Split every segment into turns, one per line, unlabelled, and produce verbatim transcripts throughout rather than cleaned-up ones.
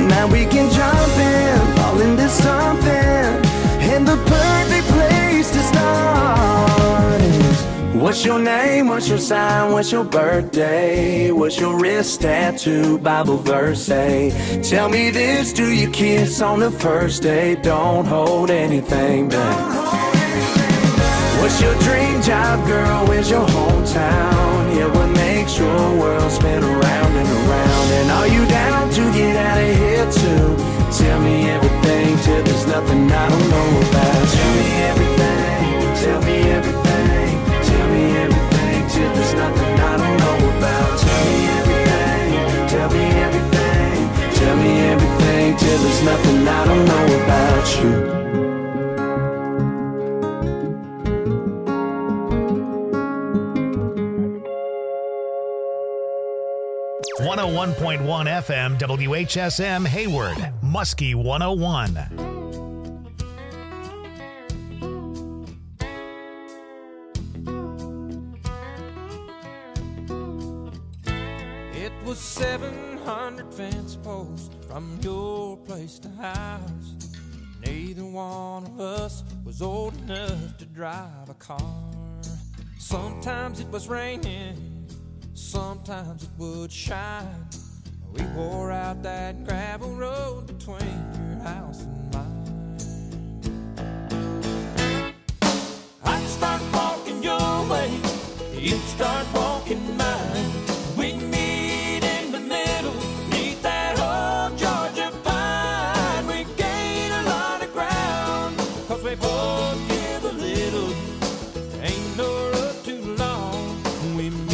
Now we can jump in, fall into something, and the perfect place to start is, what's your name, what's your sign, what's your birthday, what's your wrist tattoo, Bible verse say? Tell me this, do you kiss on the first date? Don't hold anything back. What's your dream job, girl, where's your hometown? Yeah, what makes your world spin around and around? And are you down to get out of here too? Tell me everything till there's nothing I don't know about. Tell me everything, tell me everything, tell me everything till there's nothing I don't know about. Tell me everything, tell me everything, tell me everything till there's nothing I don't know about you.
one oh one point one F M W H S M Hayward, Muskie one oh one.
It was seven hundred fence posts from your place to ours. Neither one of us was old enough to drive a car. Sometimes it was raining, sometimes it would shine. We wore out that gravel road between your house and mine. I'd start walking your way, you'd start walking mine. We'd meet in the middle, neath that old Georgia pine. We gain a lot of ground, cause we both give a little. Ain't no road too long, we meet.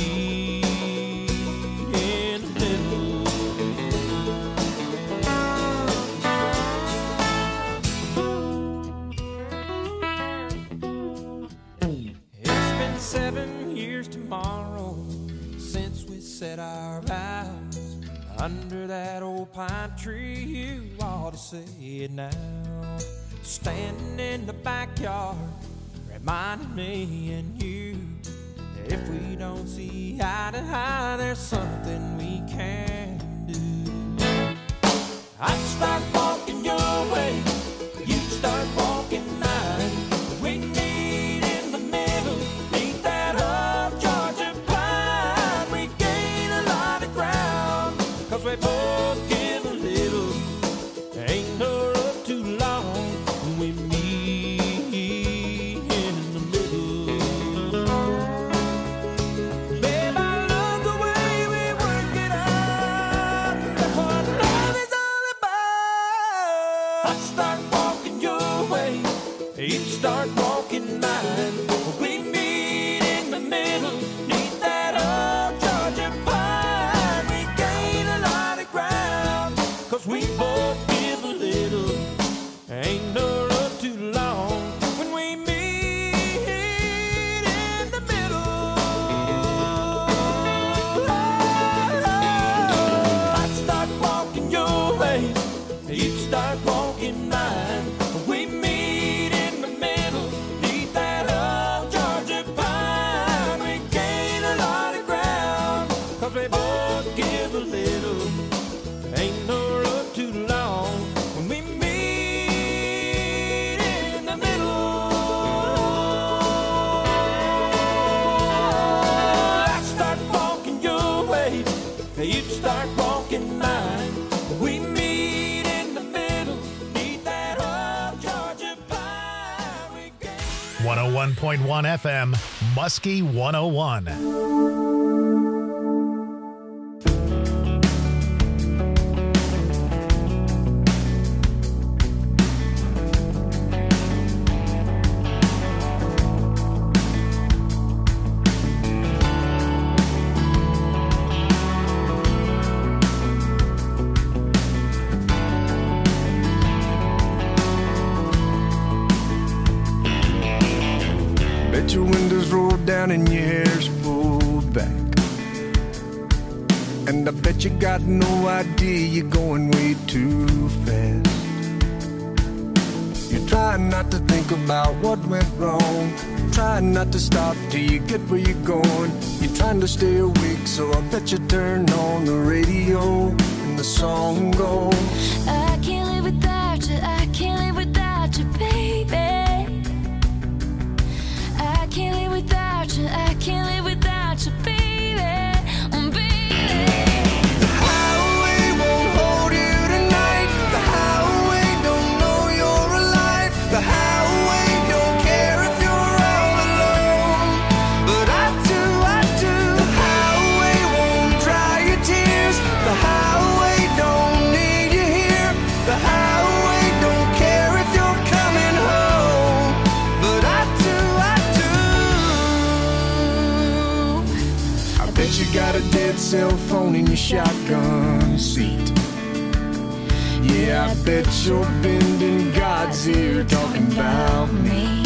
Seven years tomorrow since we set our vows under that old pine tree. You ought to see it now, standing in the backyard, reminding me and you that if we don't see eye to eye, there's something we can do. I'd start walking your way, you'd start walking mine. We meet in the middle, neath that old Georgia pine. We gain a lot of ground, cause we both give a little. Ain't no road too long when we meet in the middle. Babe, I love the way we work it out. That's what love is all about. I'd start walking your way, you'd start walking mine. We meet in the middle, neath that old Georgia pine. We gain a lot of ground, cause we both give a little. Ain't no road too long when we meet in the middle. I'd start walking your way, you'd start walking mine. We meet in the middle, neath that old Georgia pine. We gain a lot of ground, cause we both give a little. Ain't no road too long when we meet in the middle. I'd start walking your way, you'd start walking mine. We meet in the middle, neath that old Georgia pine. We gain
one oh one point one F M, Muskie one oh one.
Bet your windows rolled down and your hair's pulled back. And I bet you got no idea you're going way too fast. You're trying not to think about what went wrong, trying not to stop till you get where you're going. You're trying to stay awake, so I bet you turn on the radio and the song goes, cell phone in your shotgun seat. Yeah, I bet you're bending God's ear talking about me.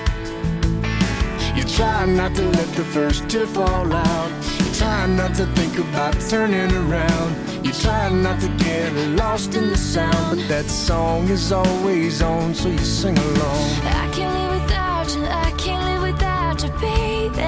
You try not to let the first tear fall out. You try not to think about turning around. You try not to get lost in the sound, but that song is always on, so you sing along.
I can't live without you, I can't live without you, baby.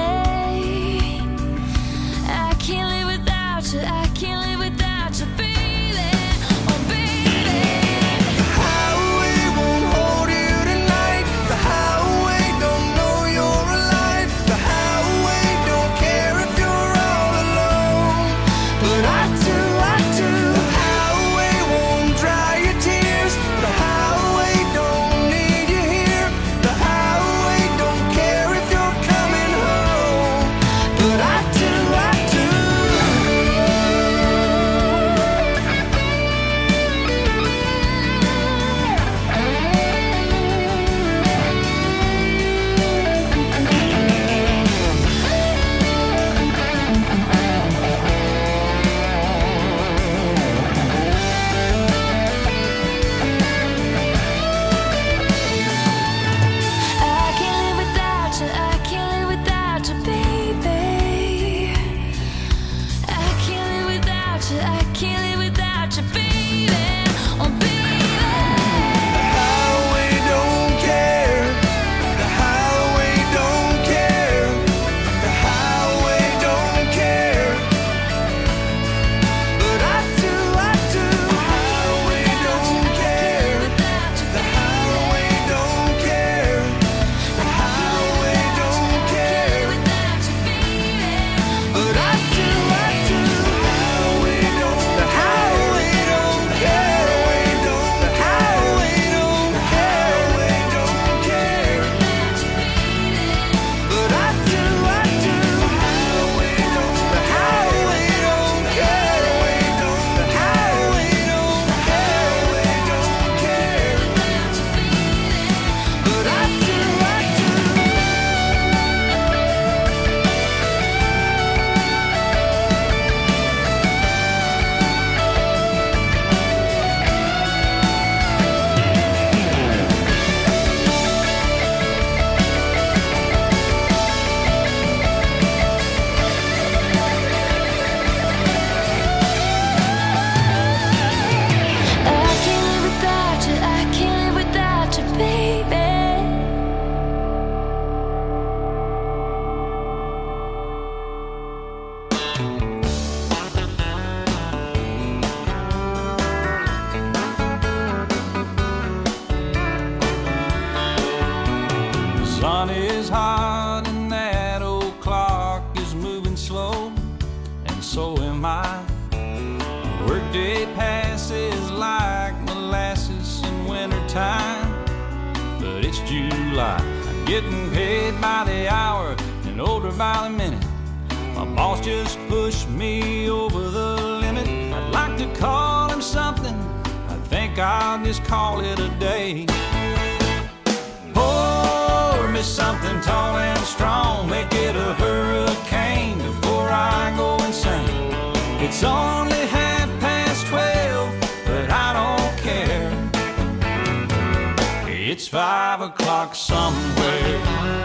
I can't live without you, I can't live without you, baby. Oh, baby.
The highway won't hold you tonight. The highway don't know you're alive. The highway don't care if you're all alone. But I do, I do. The highway won't dry your tears. The highway don't need you here. The highway don't care if you're coming home. But I do, I do.
I can't live without you, I can't live without you, baby. I can't live without you, I can't live without you, baby. Oh, baby.
The highway don't care. The highway don't care. The highway don't care. But I do, I do. The highway don't care. The highway don't care. The highway don't care. But I do, I do. The highway don't. The highway don't care. The highway don't care. Don't care. But I do, I do. The highway don't. The highway don't care. The highway don't care. Don't care. But I do, I do.
I can't live without you, I can't live without you, baby.
The sun is hot and that old clock is moving slow, and so am I. Workday passes like molasses in wintertime, but it's July. I'm getting paid by the hour and older by the minute. My boss just pushed me over the limit. I'd like to call him something, I think I'll just call it a day. Pour me something tall and strong, make it a hurricane before I go insane. It's only half past twelve, but I don't care. It's five o'clock somewhere.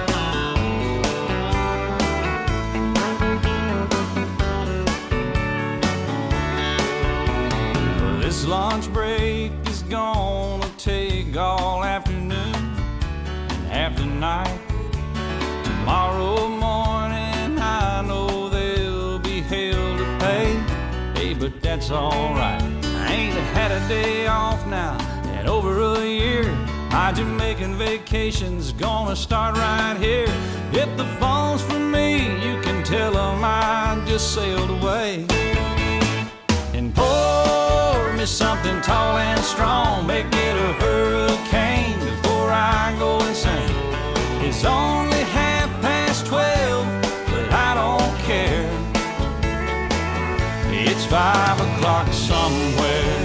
This lunch break is gonna take all afternoon and half the night. Tomorrow morning I know there'll be hell to pay. Hey, but that's alright. I ain't had a day off now in over a year. My Jamaican vacation's gonna start right here. If the phone's for me, you can tell them I just sailed away. And pour me something tall and strong, make it a hurricane before I go insane. It's only half past twelve, but I don't care. It's five o'clock somewhere.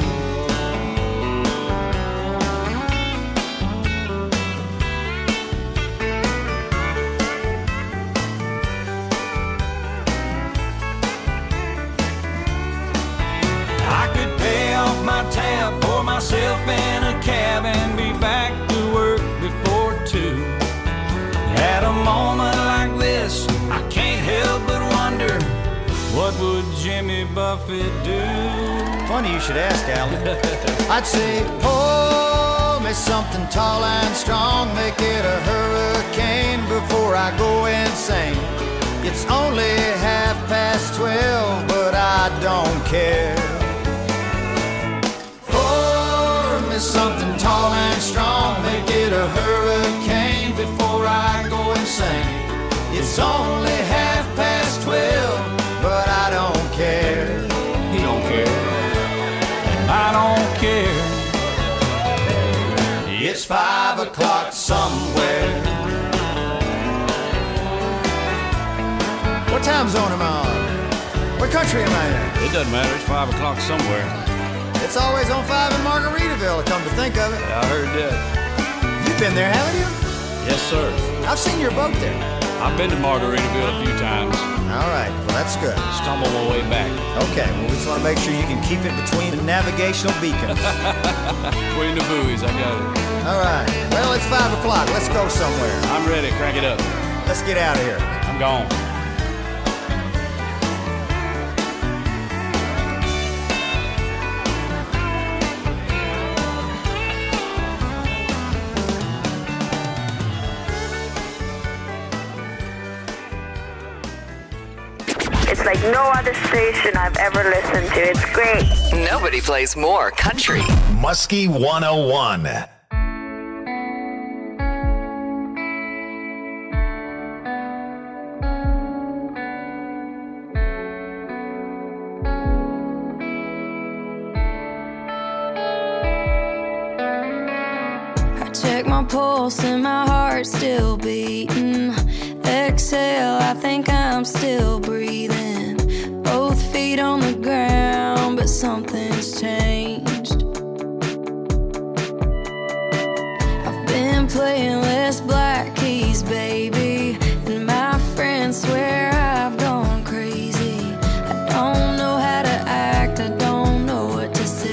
rough it do.
Funny you should ask, Alan. I'd say, pour me something tall and strong, make it a hurricane before I go insane. It's only half past twelve, but I don't care. Pour me something tall and strong, make it a hurricane before I go insane. It's only half past twelve, but I don't care.
He don't care. I don't care.
It's five o'clock somewhere. What time zone am I on? What country am I in?
It doesn't matter. It's five o'clock somewhere.
It's always on five in Margaritaville, come to think of it.
Yeah, I heard that.
You've been there, haven't you?
Yes, sir.
I've seen your boat there.
I've been to Margaritaville a few times.
All right, well, that's good.
Stumbled my way back.
Okay, well, we just want to make sure you can keep it between the navigational beacons.
Between the buoys, I got it.
All right, well, it's five o'clock. Let's go somewhere.
I'm ready. Crank it up.
Let's get out of here.
I'm gone.
It's like no other station I've ever listened to. It's great.
Nobody plays more country.
Muskie one oh one.
I check my pulse and my heart's still beating. Exhale, I think I'm still breathing. Both feet on the ground, but something's changed. I've been playing less black keys, baby, and my friends swear I've gone crazy. I don't know how to act, I don't know what to say.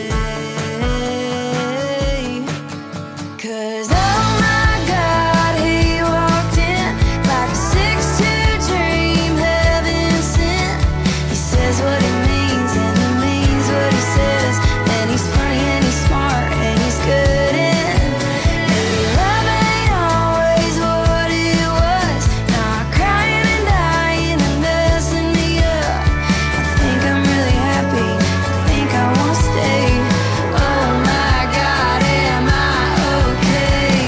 'Cause oh my God, he walked in like a six two dream, heaven sent. He says what he means and he means what he says, and he's funny and he's smart and he's good and maybe love ain't always what it was. Now I'm crying and dying and messing me up. I think I'm really happy, I think I wanna stay. Oh my God, am I okay?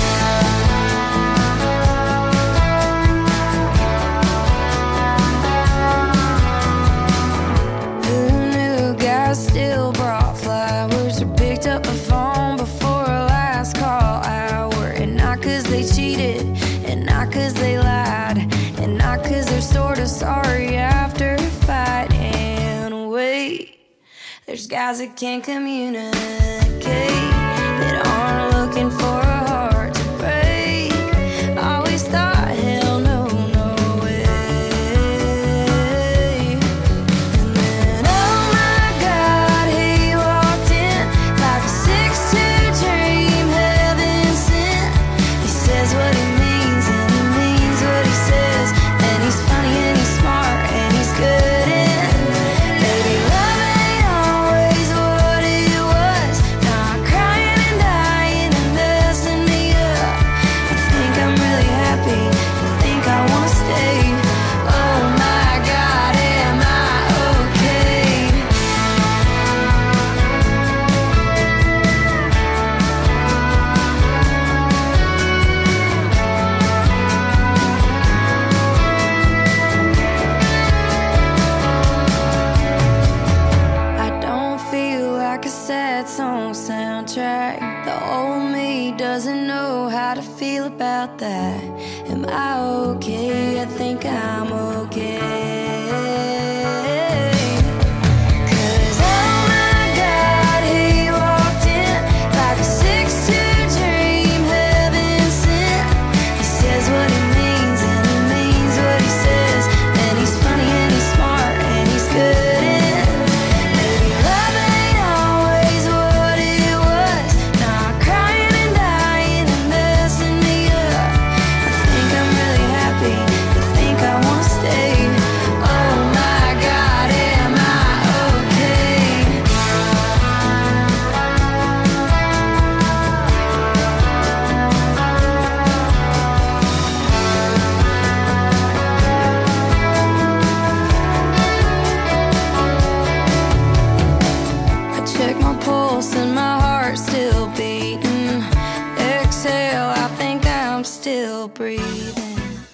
Who knew guys still brought flowers or picked up the phone before a last call hour? And not 'cause they cheated, and not 'cause they lied, and not 'cause they're sort of sorry after a fight. And wait, there's guys that can't communicate, that aren't looking for a heart to break. Always thought, hell no, no way. And then, oh my God, he walked in like a six two dream, heaven sent. He says what he means and he means what he says, and he's funny and he's smart and he's good and maybe love ain't always what it was. Now I'm crying and dying and messing me up. I think I'm really happy, I think I wanna stay. Oh my God, am I okay? I don't feel like a sad song soundtrack. The old me doesn't know how to feel about that. Am I okay? I think I'm okay. 'Cause oh my God, he walked in like a six two dream, heaven sent. He says what he means and he means what he says, and he's funny and he's smart and he's good and maybe love ain't always what it was. Now I'm crying and dying and messing me up. I think I'm really happy, I think I wanna stay. still breathing.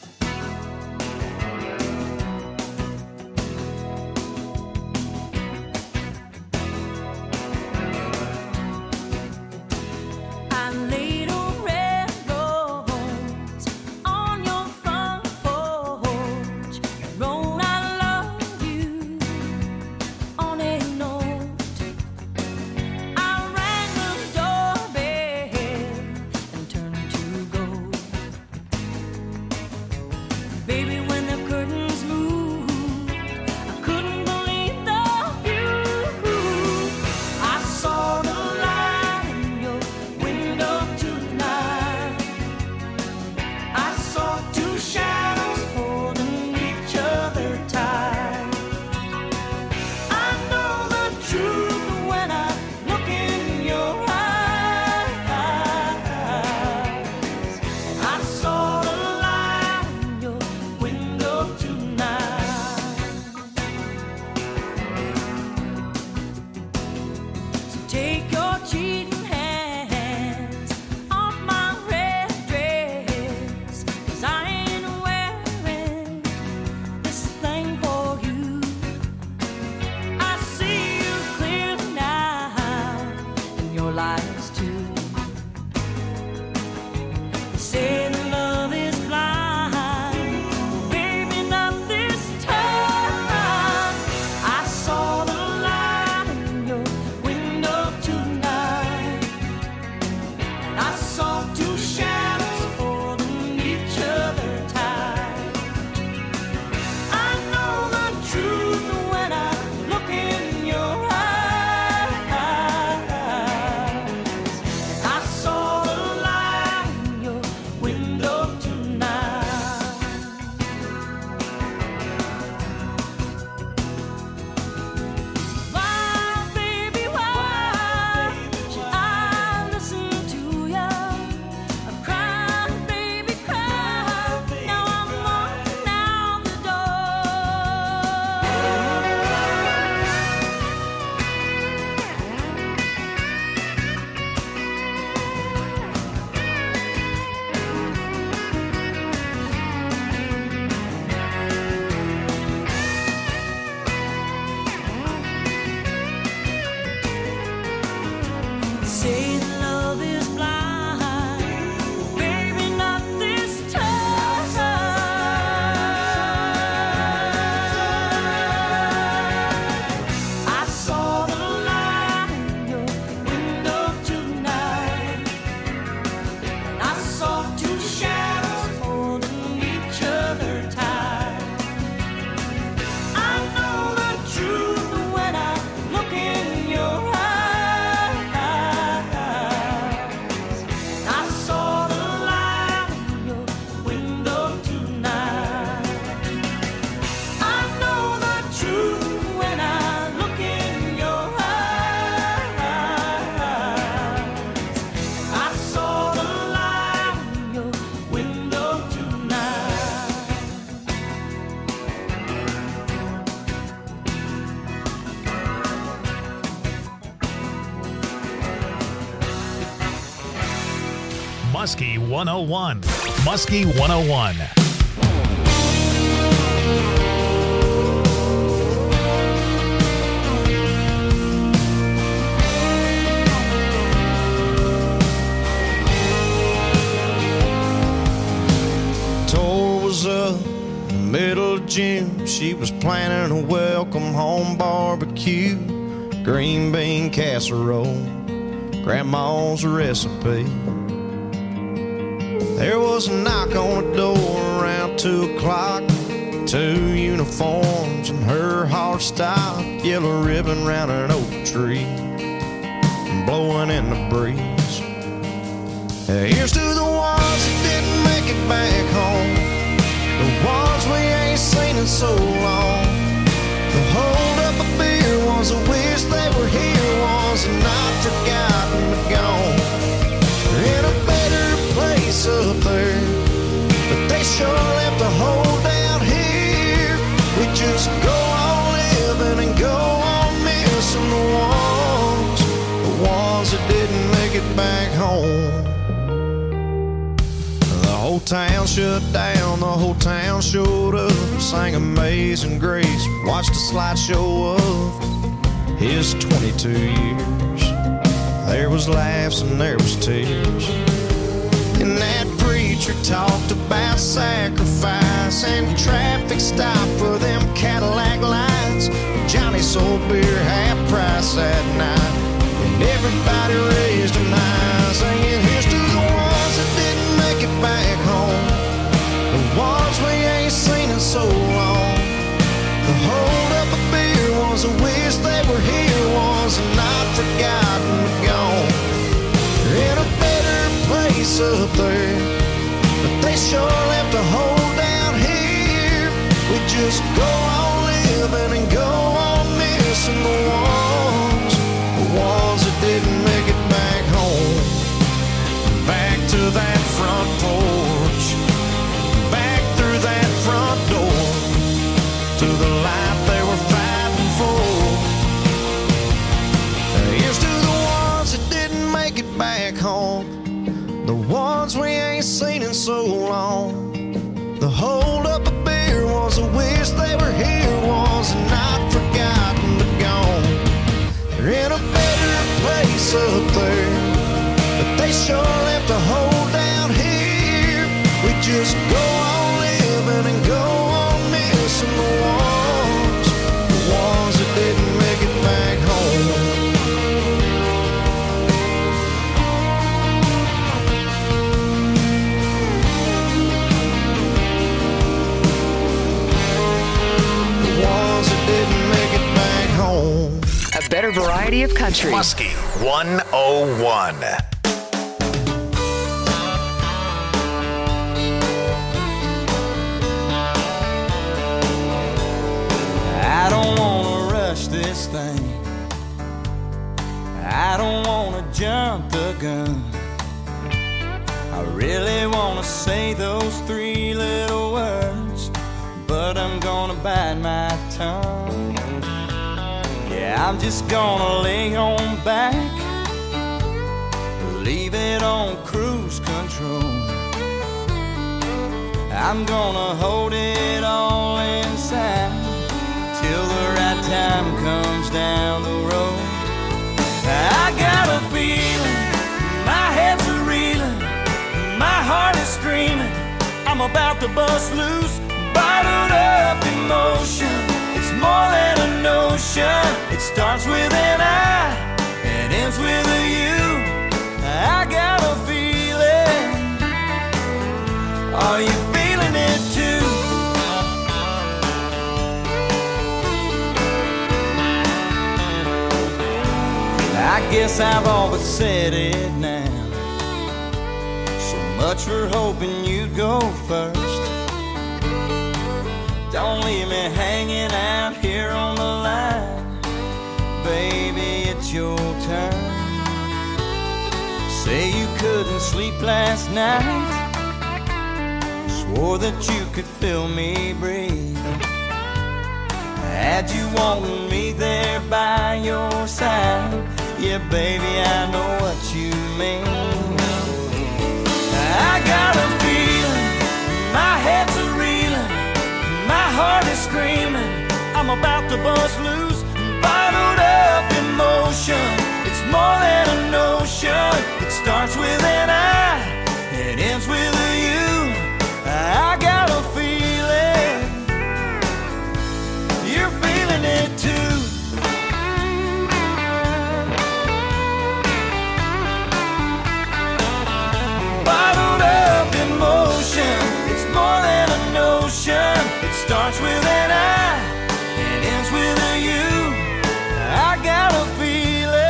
Muskie one oh one. Muskie one oh one.
Tour was up in the middle of June. She was planning a welcome home barbecue, green bean casserole, grandma's recipe. There was a knock on the door around two o'clock. Two uniforms and her heart stopped. Yellow ribbon round an oak tree, blowing in the breeze. Here's to the ones that didn't make it back home, the ones we ain't seen in so long. The hold up a beer ones that wish they were here, ones that not forgotten but gone. They're in a better place up there, but they sure left a hole down here. We just go on living and go on missing the ones, the ones that didn't make it back home. The whole whole town shut down, the whole town showed up, sang Amazing Grace, watched a slideshow of his twenty-two years. There was laughs and there was tears. And that preacher talked about sacrifice and traffic stop for them Cadillac lights. Johnny sold beer half price that night, and everybody raised an eye, singing, here's to the ones that didn't make it back home, the ones we ain't seen in so long. The hold up a beer was a wish they were here, was not forgotten but gone. They're in a better place up there, but they sure left a hole down here. We just go on living and go on missing the ones, the ones that didn't make it back home. Back to that front porch, back through that front door, to the life they were fighting for. Here's to the ones that didn't make it back home, the ones we ain't seen in so long. The hold up a beer was a wish they were here, was not forgotten but gone. They're in a better place up there, but they sure left a hole down here. We just go on living and go on missing the ones, the ones that didn't make it back home. Didn't make it back home.
A better variety of country.
Muskie one oh one.
I don't wanna rush this thing, I don't wanna jump the gun. I really wanna say those three little words, but I'm gonna bite my tongue. Yeah, I'm just gonna lay on back, leave it on cruise control. I'm gonna hold it all inside till the right time comes down the road. I got a feeling, my head's a reeling, my heart is screaming, I'm about to bust loose. Bottled up emotion, it's more than a notion. It starts with an I and ends with a you. I got a feeling, are you feeling it too? I guess I've all but said it now. So much for hoping you'd go first. Don't leave me hanging out here on the line. Baby, it's your turn. Say you couldn't sleep last night, swore that you could feel me breathe. Had you wanting me there by your side, yeah, baby, I know what you mean. I got a feeling, my head's a reeling, my heart is screaming, I'm about to bust loose. Bottled up emotion, it's more than a notion. It starts with an I, it ends with a you. I got a feeling, you're feeling it too. Bottled up emotion, it's more than a notion. It starts with an I, it ends with a you. I got a feeling.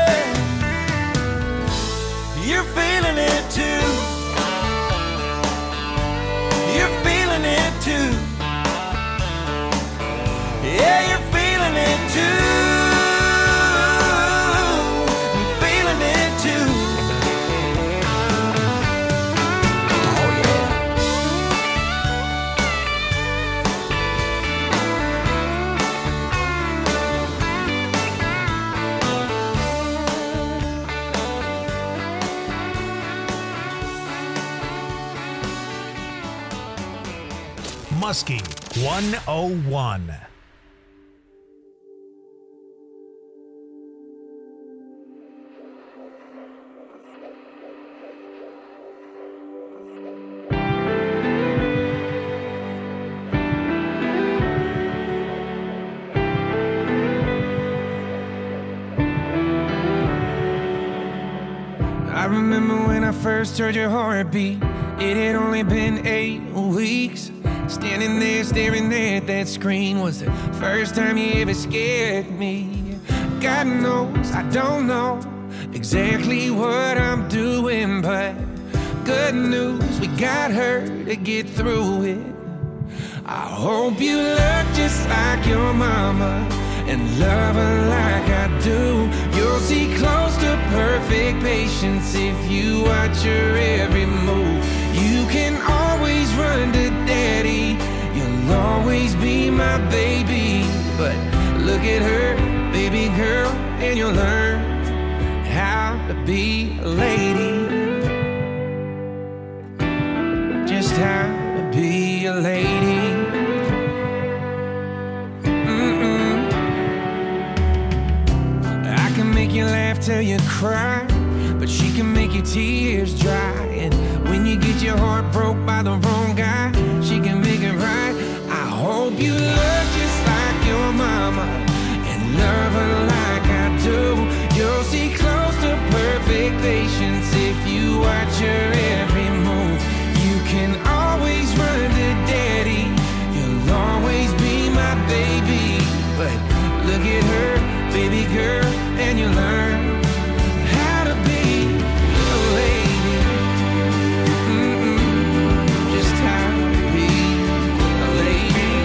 Muskie one oh one.
I remember when I first heard your heartbeat. It had only been eight weeks. Standing there staring at that screen was the first time you ever scared me. God knows I don't know exactly what I'm doing, but good news, we got her to get through it. I hope you look just like your mama and love her like I do. You'll see close to perfect patience if you watch her every move. You can always run to daddy, you'll always be my baby. But look at her, baby girl, and you'll learn how to be a lady. Just how to be a lady. Make you laugh till you cry, but she can make your tears dry. And when you get your heart broke by the wrong guy, she can make it right. I hope you look just like your mama and love her like I do. You'll see close to perfect patience if you watch her every move. You can always run to daddy, you'll always be my baby. But look at her, baby girl, and you learn how to be a lady. Mm-mm. Just how to be a lady.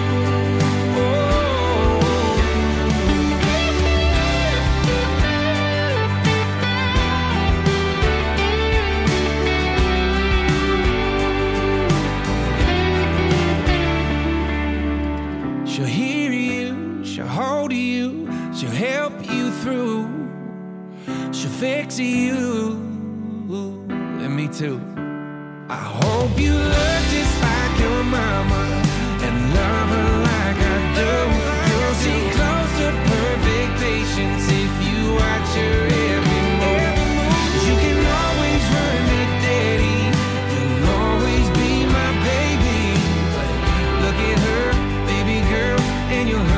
Oh. She'll hear you, she'll hold you, she'll help you through, she'll fix you, and me too. I hope you look just like your mama and love her like I do. You'll see close to perfect patience if you watch her every move. You can always run to daddy, you'll always be my baby. But look at her, baby girl, and you'll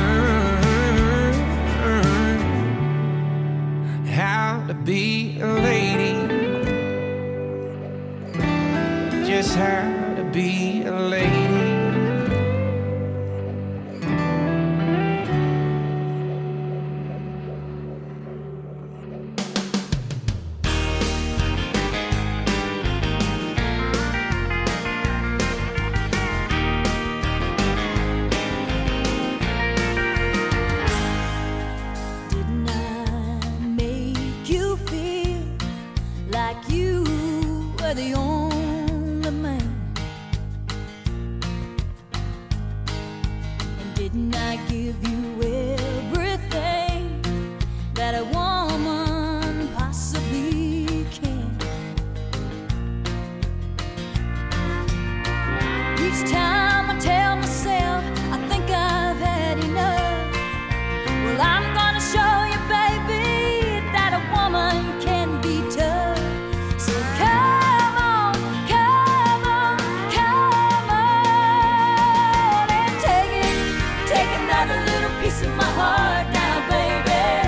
learn how to be a lady. Just how to be a lady.
The only man, and didn't I give you everything that a woman possibly can? Each time I tell myself I think I've had enough, well, I'm gonna show you, baby, that a woman can be tough. So come piece of my heart now, baby.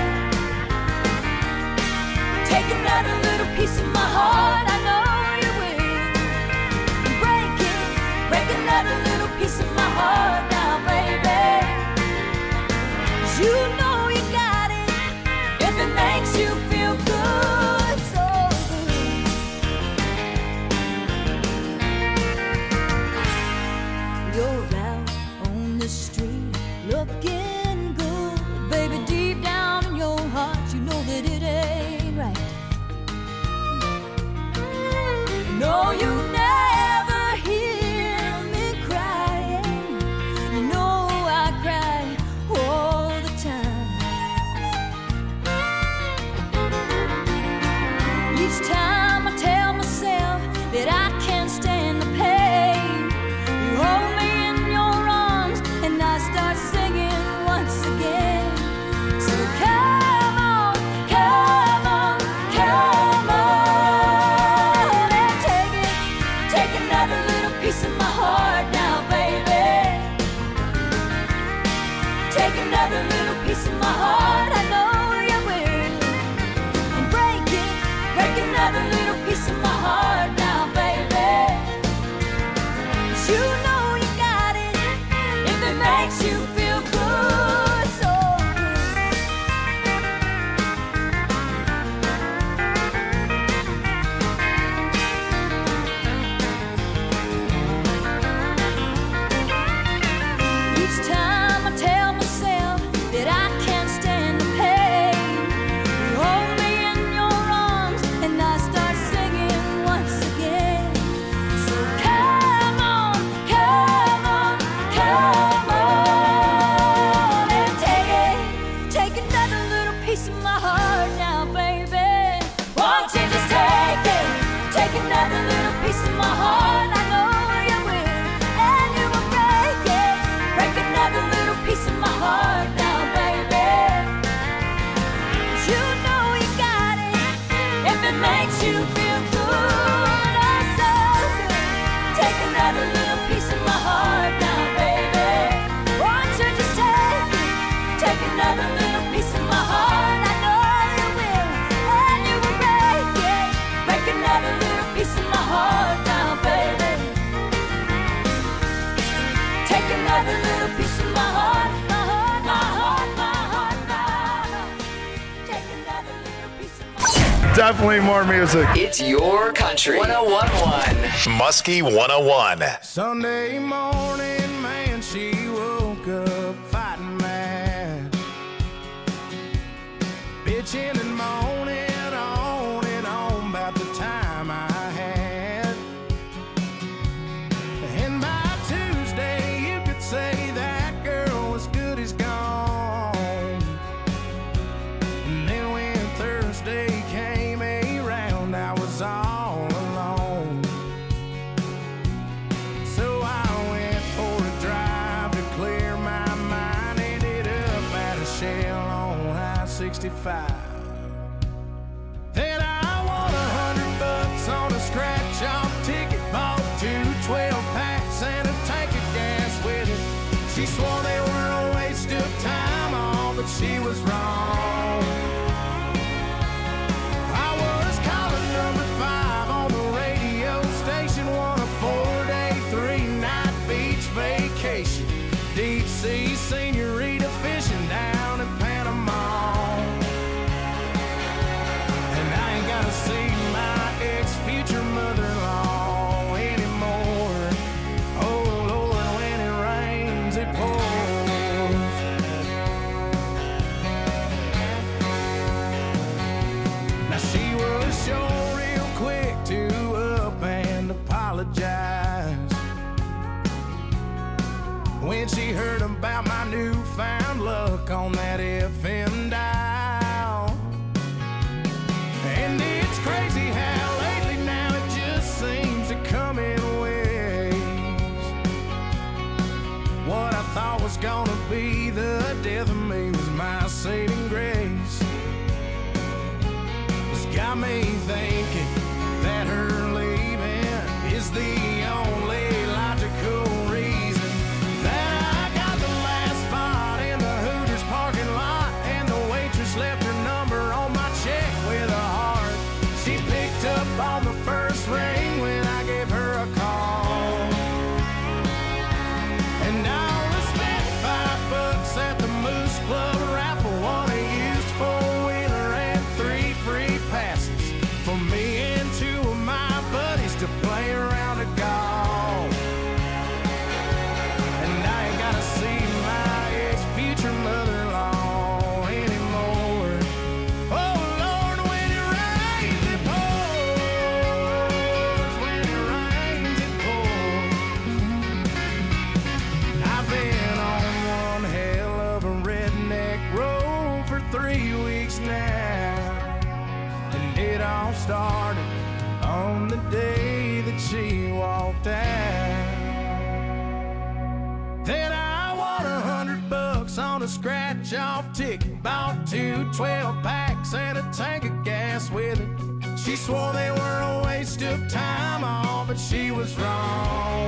Take another little piece of my heart, I know you will. Break it, break another little piece of my heart now, baby. 'Cause you know you got it, if it makes you feel good, so good. You're out on the street looking no, you never hear me crying. You know I cry all the time. Each time I tell myself that I can't stand the pain, you hold me in you feel good, oh so good. Take another little piece of my heart now, baby. Won't you just take it? Take another little piece of my heart. I know you will, and you will break it. Break another little piece of my heart now, baby. Take another little piece of my heart, my heart, my heart, my heart, my heart. Take another little piece of my heart.
Definitely more music.
It's your country. one oh one point one.
Muskie one oh one.
Sunday morning, man, she woke up fighting mad, bitching and moaning on and on about the time I had. And by Tuesday, you could say that girl was good as gone. And then when Thursday came around, I was all alone. So I went for a drive to clear my mind. Ended up at a Shell on I sixty-five. Then I won a hundred bucks on a scratch-off ticket. Bought two twelve packs and a tank of gas with it. She swore they were a waste of time, all, but she was wrong. I was calling number five on the radio station. Won a four-day, three-night beach vacation. Deep sea senorita fishing down in Panama. And I ain't gotta see my ex-future mother-in-law anymore. Oh Lord, when it rains, it pours. Now she was sure real quick to up and apologize when she heard about my newfound luck on that F M dial. And it's crazy how lately now it just seems to come in waves. What I thought was gonna be the death of me was my saving grace. It's got me thinking that her leaving is the only logical reason that I got the last spot in the Hooters parking lot, and the waitress left her number on my check with a heart. She picked up on the first ring when I gave her a call. And I only spent five bucks at the Moose Club raffle, won a used four-wheeler and three free passes for me and two of my buddies to play around a golf. And I ain't gotta see my ex-future mother-in-law anymore. Oh Lord, when it rains, it pours. When it rains, it pours. I've been on one hell of a redneck road for three weeks now. And it all started on the day that she walked out. Then I won a hundred bucks on a scratch-off ticket. Bought two twelve packs and a tank of gas with it. She swore they were a waste of time, all, but she was wrong.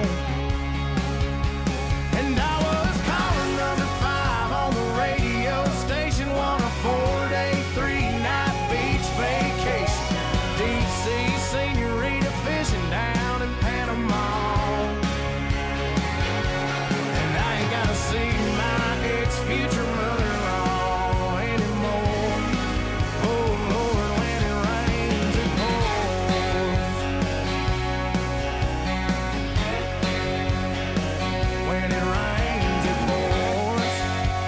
And I was calling number five on the radio station. Won a four-day, three-night beach vacation. Deep sea senorita fishing down in Panama. And I ain't gotta see my ex-future mother-in-law anymore. Oh Lord, when it rains, it pours. When it rains, it pours.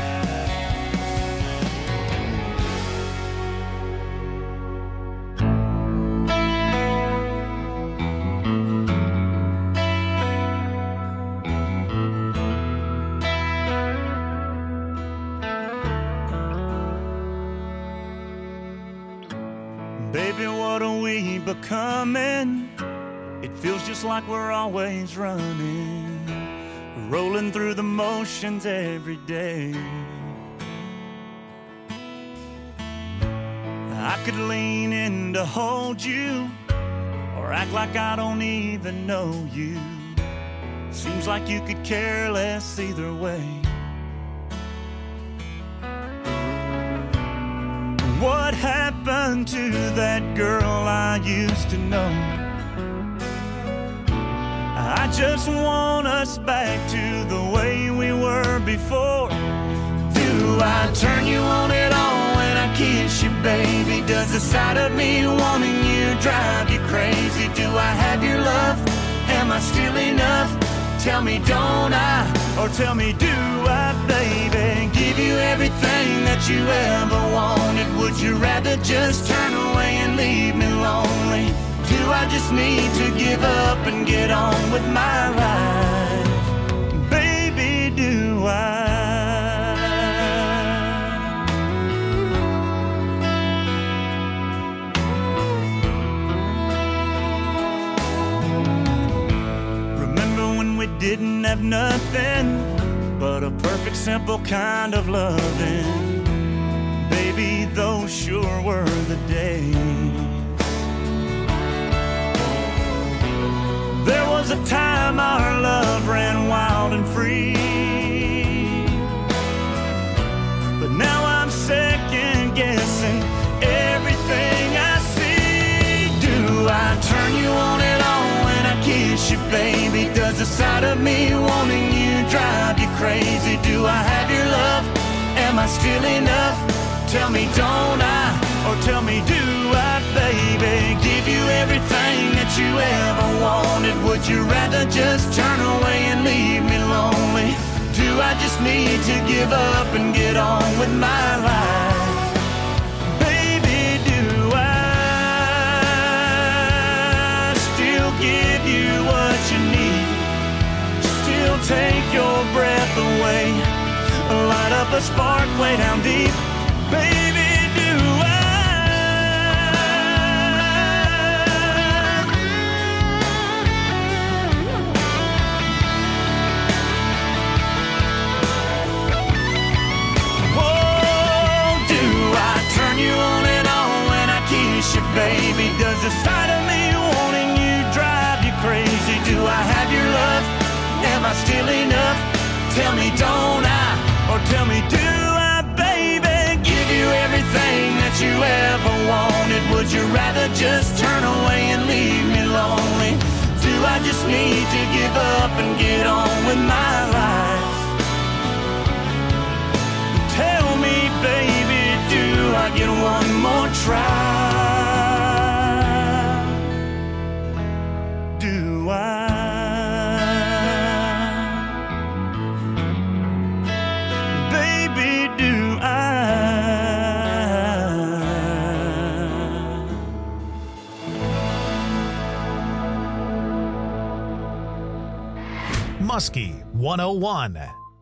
Baby, what are we becoming? It feels just like we're always running, rolling through the motions every day. I could lean into to hold you or act like I don't even know you. Seems like you could care less either way. What happened to that girl I used to know? I just want us back to the way we were before. Do I turn you on at all when I kiss you, baby? Does the sight of me wanting you drive you crazy? Do I have your love? Am I still enough? Tell me, don't I? Or tell me, do I, baby? Give you everything that you ever wanted. Would you rather just turn away and leave me lonely? Do I just need to give up and get on with my life? Baby, do I? Didn't have nothing but a perfect, simple kind of loving. Baby, those sure were the days. There was a time our love ran wild and free, but now I'm second guessing everything I see. Do I turn you on at all when I kiss you, baby? Does the sight of me wanting you drive you crazy? Do I have your love? Am I still enough? Tell me, don't I? Or tell me, do I, baby? Give you everything that you ever wanted. Would you rather just turn away and leave me lonely? Do I just need to give up and get on with my life? Baby, do I still give you what you need? Still take your breath away, light up a spark way down deep. Baby, do baby, does the sight of me wanting you drive you crazy? Do I have your love? Am I still enough? Tell me, don't I? Or tell me, do I, baby? Give you everything that you ever wanted. Would you rather just turn away and leave me lonely? Do I just need to give up and get on with my life? Tell me, baby, do I get one more try? Do I? Baby, do I?
Muskie one oh one.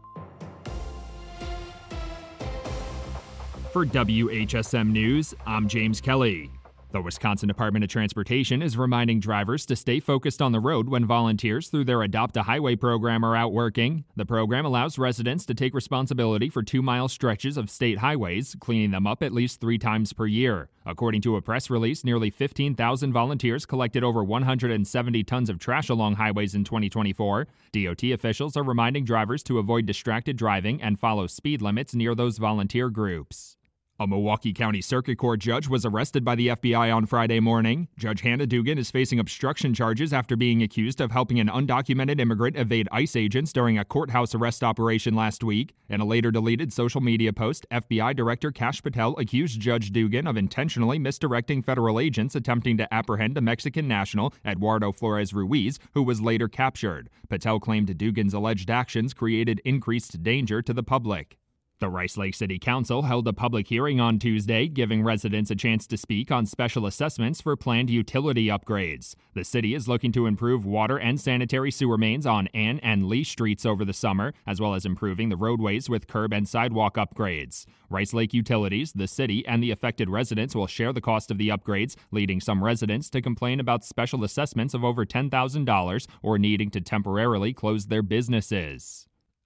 For W H S M News, I'm James Kelly. The Wisconsin Department of Transportation is reminding drivers to stay focused on the road when volunteers through their Adopt a Highway program are out working. The program allows residents to take responsibility for two-mile stretches of state highways, cleaning them up at least three times per year. According to a press release, nearly fifteen thousand volunteers collected over one hundred seventy tons of trash along highways in twenty twenty-four. D O T officials are reminding drivers to avoid distracted driving and follow speed limits near those volunteer groups. A Milwaukee County Circuit Court judge was arrested by the F B I on Friday morning. Judge Hannah Dugan is facing obstruction charges after being accused of helping an undocumented immigrant evade ICE agents during a courthouse arrest operation last week. In a later deleted social media post, F B I Director Kash Patel accused Judge Dugan of intentionally misdirecting federal agents attempting to apprehend a Mexican national, Eduardo Flores Ruiz, who was later captured. Patel claimed Dugan's alleged actions created increased danger to the public. The Rice Lake City Council held a public hearing on Tuesday, giving residents a chance to speak on special assessments for planned utility upgrades. The city is looking to improve water and sanitary sewer mains on Ann and Lee Streets over the summer, as well as improving the roadways with curb and sidewalk upgrades. Rice Lake Utilities, the city, and the affected residents will share the cost of the upgrades, leading some residents to complain about special assessments of over ten thousand dollars or needing to temporarily close their businesses.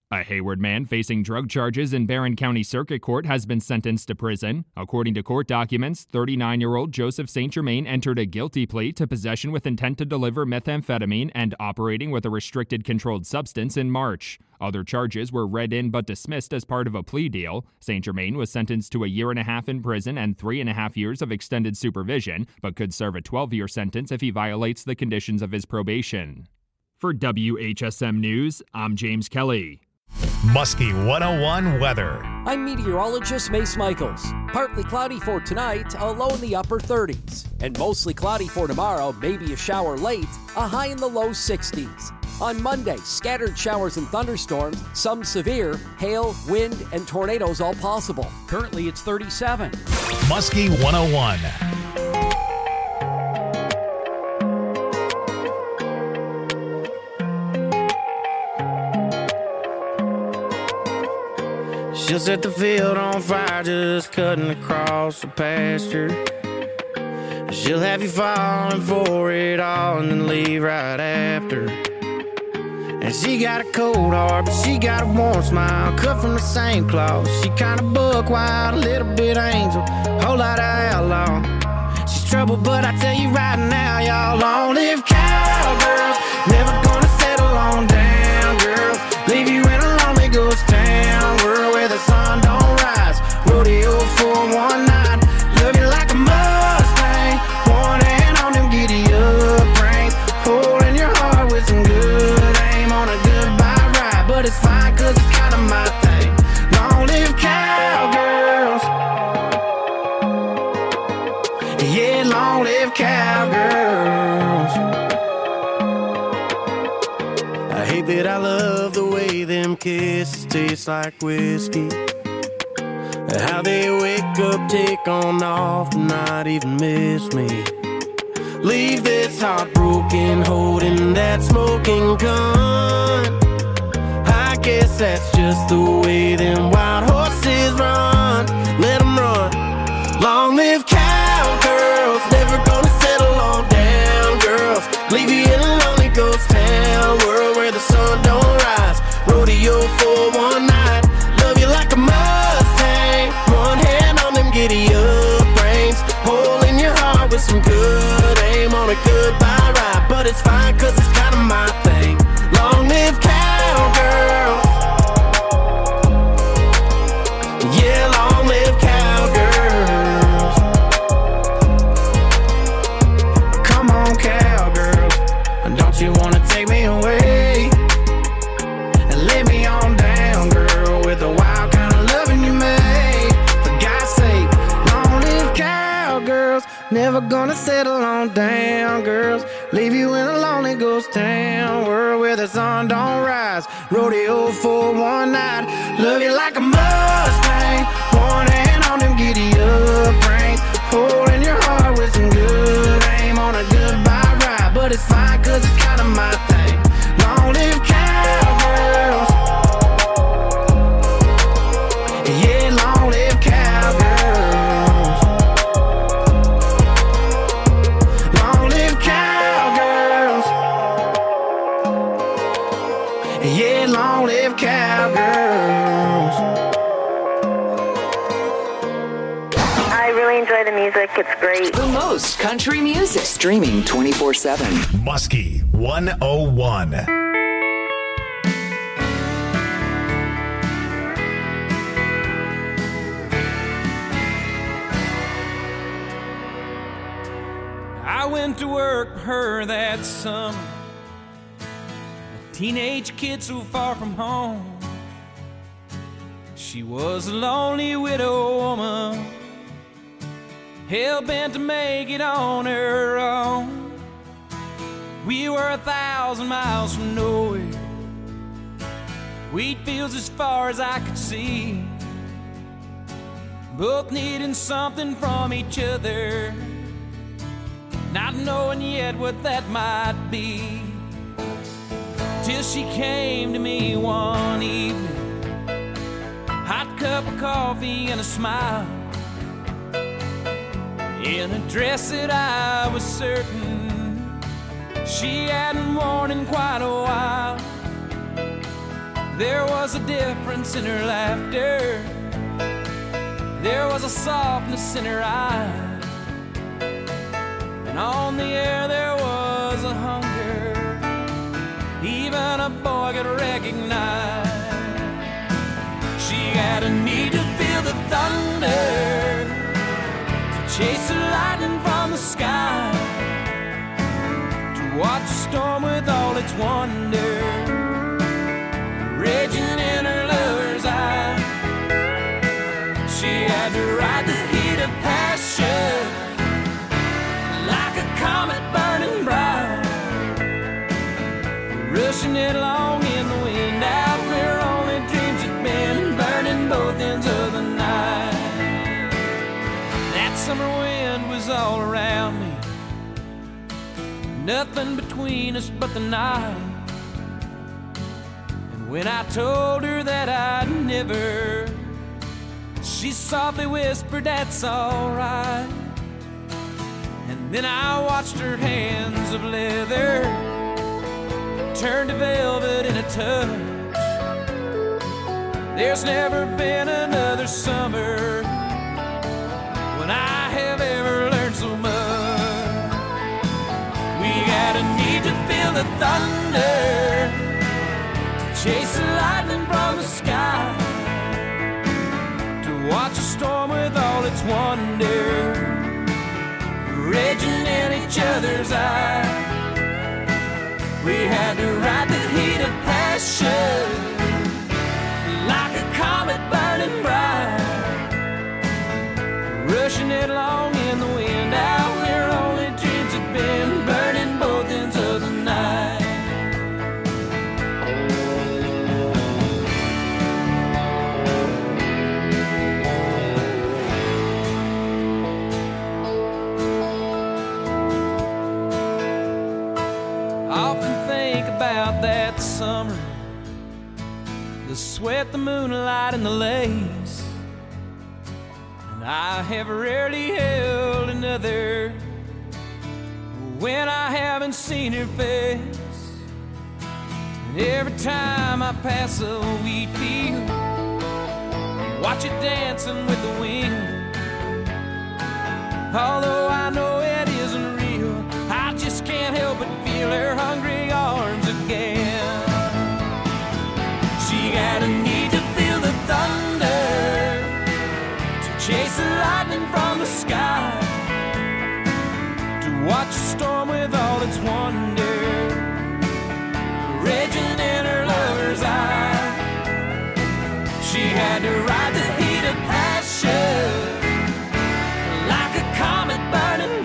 A Hayward man facing drug charges in Barron County Circuit Court has been sentenced to prison. According to court documents, thirty-nine-year-old Joseph Saint Germain entered a guilty plea to possession with intent to deliver methamphetamine and operating with a restricted controlled substance in March. Other charges were read in but dismissed as part of a plea deal. Saint Germain was sentenced to a year and a half in prison and three and a half years of extended supervision, but could serve a twelve-year sentence if he violates the conditions of his probation. For W H S M News, I'm James Kelly.
Muskie one oh one weather.
I'm meteorologist Mace Michaels. Partly cloudy for tonight, a low in the upper thirties. And mostly cloudy for tomorrow, maybe a shower late, a high in the low sixties. On Monday, scattered showers and thunderstorms, some severe, hail, wind, and tornadoes all possible. Currently, it's thirty-seven.
Muskie one oh one.
She'll set the field on fire just cutting across the pasture. She'll have you falling for it all and then leave right after. And she got a cold heart, but she got a warm smile, cut from the same cloth. She kinda buck wild, a little bit angel, whole lot of outlaw. She's trouble, but I tell you right now, y'all, long live cowgirls. Never gonna settle on down, girls. Leave you in a lonely ghost town, world where the sun don't rise. Rodeo for one night, love you like a Mustang. One hand on them giddy up reins, holding your heart with some good aim on a goodbye ride. But it's fine, cause it's kinda my thing. Long live cowgirls. Yeah, long live cowgirls. I hate that I love the way them kisses taste like whiskey. How they wake up, take on off, and not even miss me. Leave this heartbroken, holding that smoking gun. I guess that's just the way them wild horses run. Let them run. Long live cowgirls, never gonna settle on down, girls. Leave you in a lonely ghost town, world where the sun don't rise. Rodeo for one night, love you like a Mustang. One hand on them giddy up reins, holding your heart with some good aim on a goodbye ride. But it's fine, cause it's kinda my thing. Long live cowgirls. Yeah, long live cowgirls. Come on, cowgirls, don't you wanna take me away and lay me on down, girl, with the wild kind of loving you made. For God's sake, long live cowgirls. Never gonna settle on down, girls. Leave you in a lonely ghost town, world where the sun don't rise. Rodeo for one night, love you like a Mustang. One hand on them giddy up reins, holding your heart with some good aim on a goodbye ride. But it's fine, cause it's kinda my thing. Long live cowgirls. Yeah, long live cowgirls. Long live cowgirls. Yeah, long live cowgirls.
I really enjoy the music. It's great.
The most country music. Streaming twenty-four seven.
Muskie one oh one.
I went to work for her that summer, a teenage kid so far from home. She was a lonely widow woman, hell-bent to make it on her own. We were a thousand miles from nowhere, wheat fields as far as I could see, both needing something from each other, not knowing yet what that might be. Till she came to me one evening, hot cup of coffee and a smile, in a dress that I was certain she hadn't worn in quite a while. There was a difference in her laughter. There was a softness in her eyes. And on the air there was a hunger even a boy could recognize. She had a need to feel the thunder, to chase the lightning from the sky, to watch the storm with all its wonder raging in her lover's eye. She had to ride the heat of passion like a comet burning bright, rushing it along in the wind out where only dreams had been, burning both ends of the night. That summer wind was all around me, nothing between us but the night. When I told her that I'd never, she softly whispered, that's alright. And then I watched her hands of leather turn to velvet in a touch. There's never been another summer when I have ever learned so much. We had a need to feel the thunder, chase the lightning from the sky, to watch a storm with all its wonder raging in each other's eyes. We had to ride the heat of passion like a comet burning bright, rushing it along in the wind out where only dreams had been, burning both ends of the night. That summer, the sweat, the moonlight, and the lace, and I have rarely held another when I haven't seen her face. And every time I pass a wheat field, watch it dancing with the wind, although I know it isn't real, I just can't help but feel her hungry arms again. She had a need to feel the thunder, to chase the lightning from the sky, to watch a storm with all its wonder raging in her lover's eye. She had to ride the heat of passion like a comet burning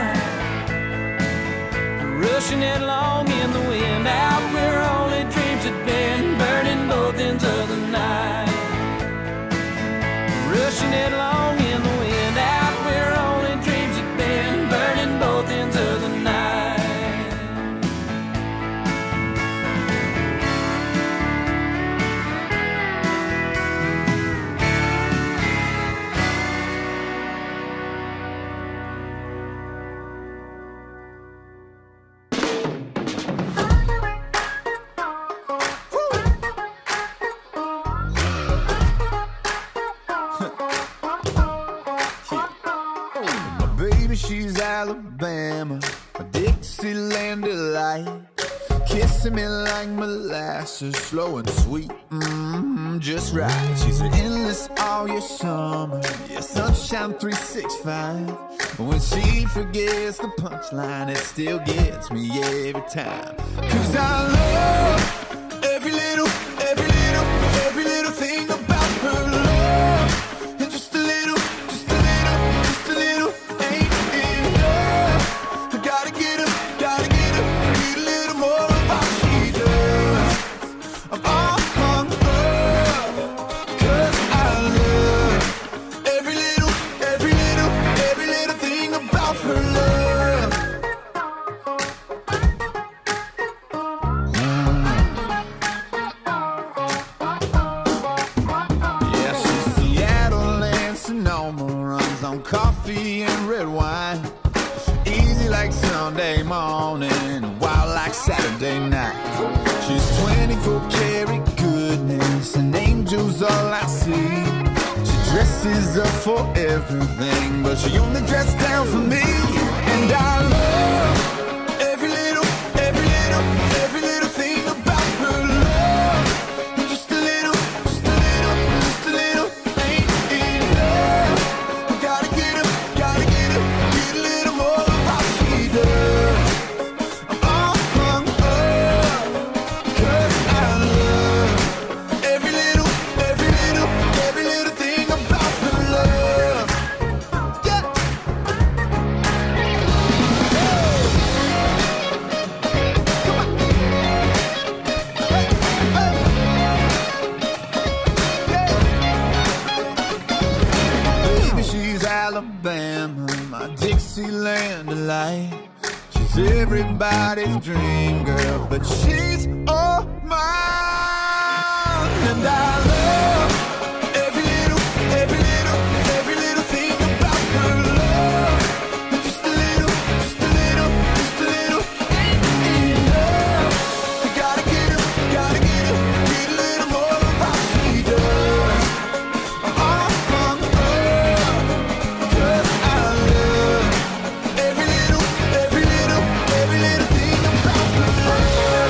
bright, rushing it along in the wind out where only dreams had been, burning both ends of the night, rushing it along in the wind out where only dreams had been, burning both ends of the night.
She's Alabama, a Dixieland delight, kissing me like molasses, slow and sweet, mm-hmm, just right. She's an endless all year summer, yeah, sunshine three sixty-five. When she forgets the punchline, it still gets me every time. Cause I love every little, every little, every little thing about her love. And just a little, just a little, just a little ain't enough. I gotta get her, gotta get her, need a little more of what she does. I'm all hung up, cause I love every little, every little, every little thing about her love. Yeah, she's Seattle and Sonoma, runs on coffee and red wine. Easy like Sunday morning, wild like Saturday night. She's twenty-four karat goodness. all I see. She dresses up for everything, but she only dresses down for me. And I love every little, every little, every little thing about her love. Just a little, just a little, just a little ain't enough. Gotta get her, gotta get her, get a little more of how she does. I'm all hung up, 'cause I love every little, every little, every little thing about her love. Yeah. Baby, she's Alabama, my Dixieland delight. She's everybody's dream girl, but she's all mine. And I love every little, every little, every little thing about her love. Just a little, just a little, just a little ain't enough. I gotta get her, gotta get her, get a little more of how she does. I'm all hung up, 'cause I love every little, every little, every little thing about her love.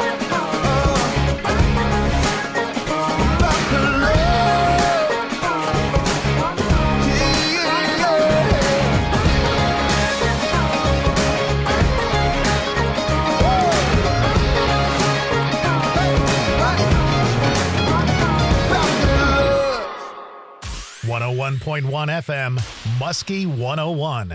About her love. Yeah, yeah,
one oh one point one F M, Muskie one oh one.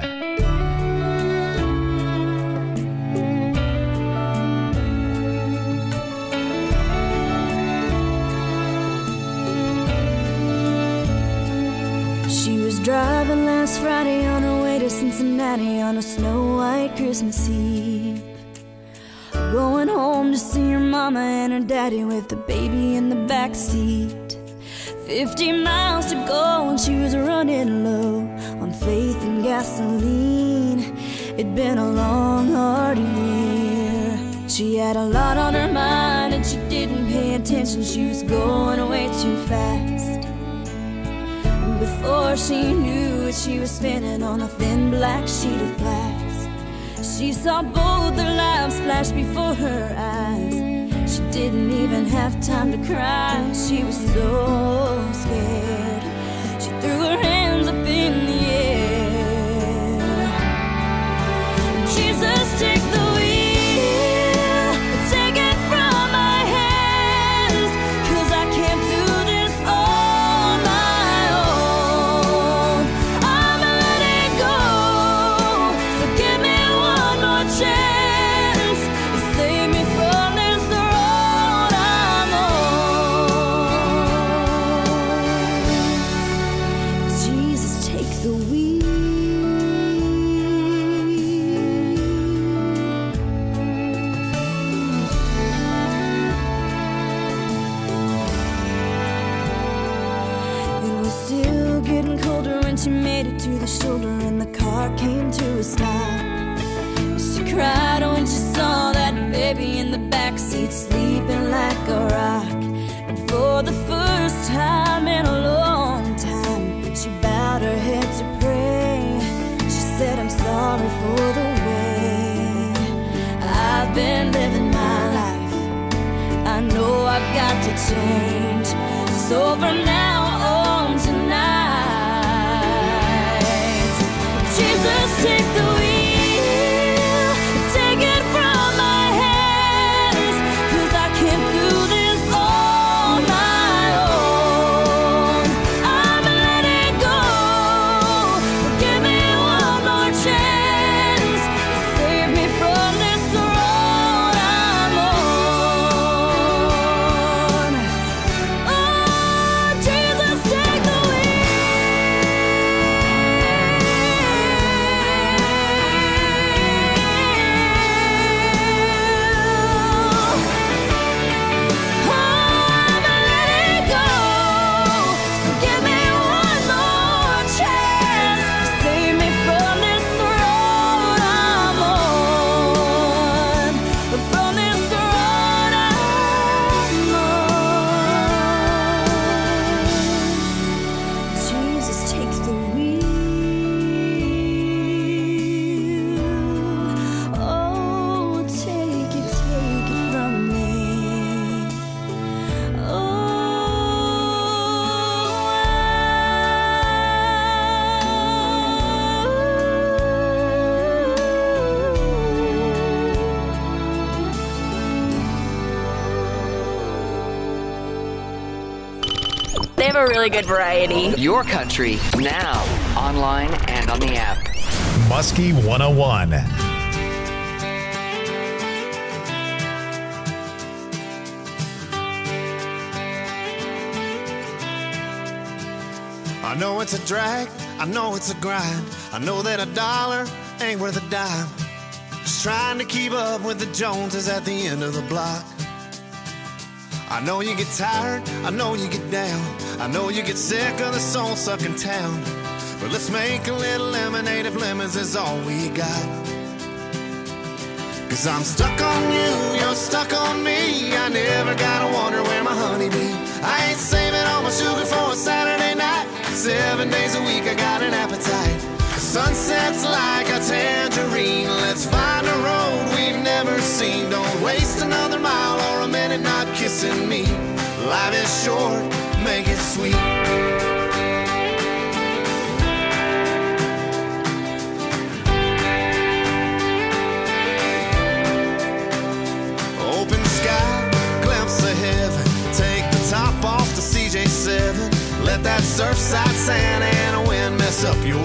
She was driving last Friday on her way to Cincinnati on a snow-white Christmas Eve. Going home to see her mama and her daddy with the baby in the back seat. Fifty miles to go and she was running low on faith and gasoline. It'd been a long, hard year. She had a lot on her mind and she didn't pay attention. She was going way too fast. And before she knew it, she was spinning on a thin black sheet of glass. She saw both their lives flash before her eyes. She didn't even have time to cry. She was so scared. She threw her hands up in the air. Jesus, take the wheel, take it from my hands, 'cause I can't do this on my own. I'ma let it go, so give me one more chance to save me from this road I'm on. Jesus, take the wheel. It was still getting colder when she made it to the shoulder and the car came to a stop. She cried when she saw that baby in the backseat sleeping like a rock. And for the first time in a long time, she bowed her head to pray. She said, I'm sorry for the way I've been living my life. I know I've got to change. So from now on tonight, Jesus, take the wheel, take it from my hands, 'cause I can't do this on my own. I'ma let it go, so give me one more chance to save me from this road I'm on. Oh, Jesus.
They have a really good variety.
Your country, now, online and on the app.
Muskie one oh one.
I know it's a drag, I know it's a grind. I know that a dollar ain't worth a dime. Just trying to keep up with the Joneses at the end of the block. I know you get tired, I know you get down. I know you get sick of the soul-sucking town. But let's make a little lemonade if lemons is all we got. Cause I'm stuck on you, you're stuck on me. I never gotta wonder where my honey be. I ain't saving all my sugar for a Saturday night. Seven days a week I got an appetite. The sunset's like a tangerine. Let's find a road we've never seen. Don't waste another mile or a minute not kissing me. Life is short, make it sweet. Open sky, glimpse of heaven. Take the top off the C J seven. Let that surfside Santa Ana wind mess up your